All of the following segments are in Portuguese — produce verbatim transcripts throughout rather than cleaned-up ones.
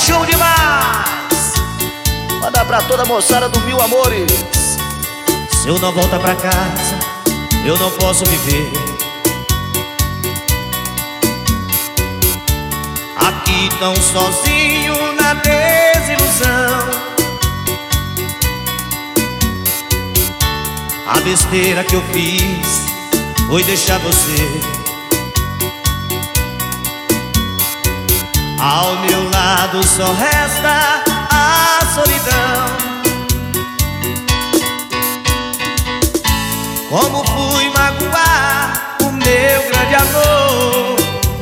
show demais. Manda pra toda a moçada do Mil Amores. Se eu não voltar pra casa, eu não posso viver. Aqui tão sozinho na desilusão. A besteira que eu fiz foi deixar você ao meu lado, só resta a solidão. Como fui magoar o meu grande amor?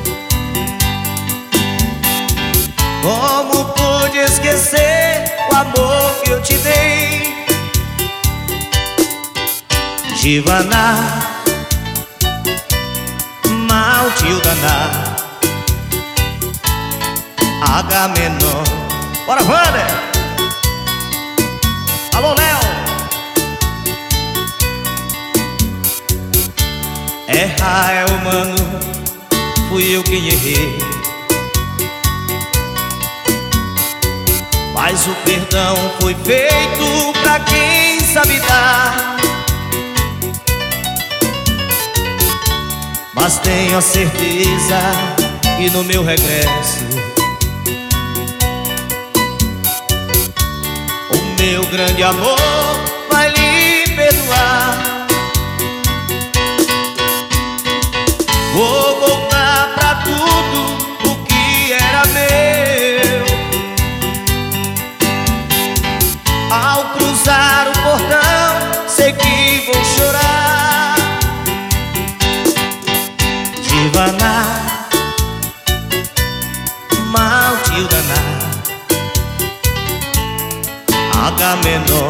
Como pude esquecer o amor que eu te dei? Givaná, mal tio daná, H menor. Bora, Wander! Alô, Léo! Errar é humano, fui eu quem errei, mas o perdão foi feito pra quem sabe dar. Mas tenho a certeza que no meu regresso o meu grande amor vai lhe perdoar. Vou voltar pra tudo o que era meu. Ao cruzar o portão, sei que vou chorar. Givaná, mal tio daná, H menor.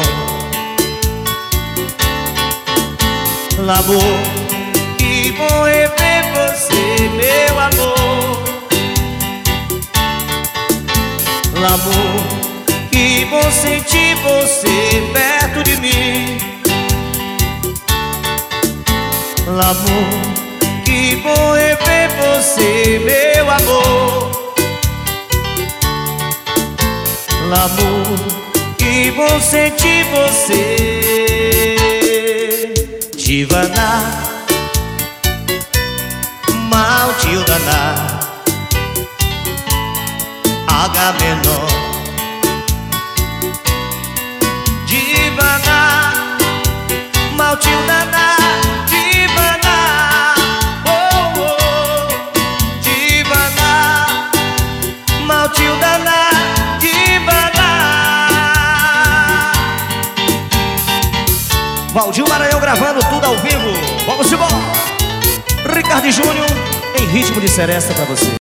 Labor, que bom rever você, meu amor. Labor, que bom sentir você perto de mim. Labor, que bom rever você, meu amor. L'amor, que bom sentir você. Givaná, mal tio daná, H menor. Givaná, mal tio daná, tio daná, Givaná. Valdir Maranhão gravando tudo ao vivo. Vamos embora. Ricardo Júnior em ritmo de seresta pra você.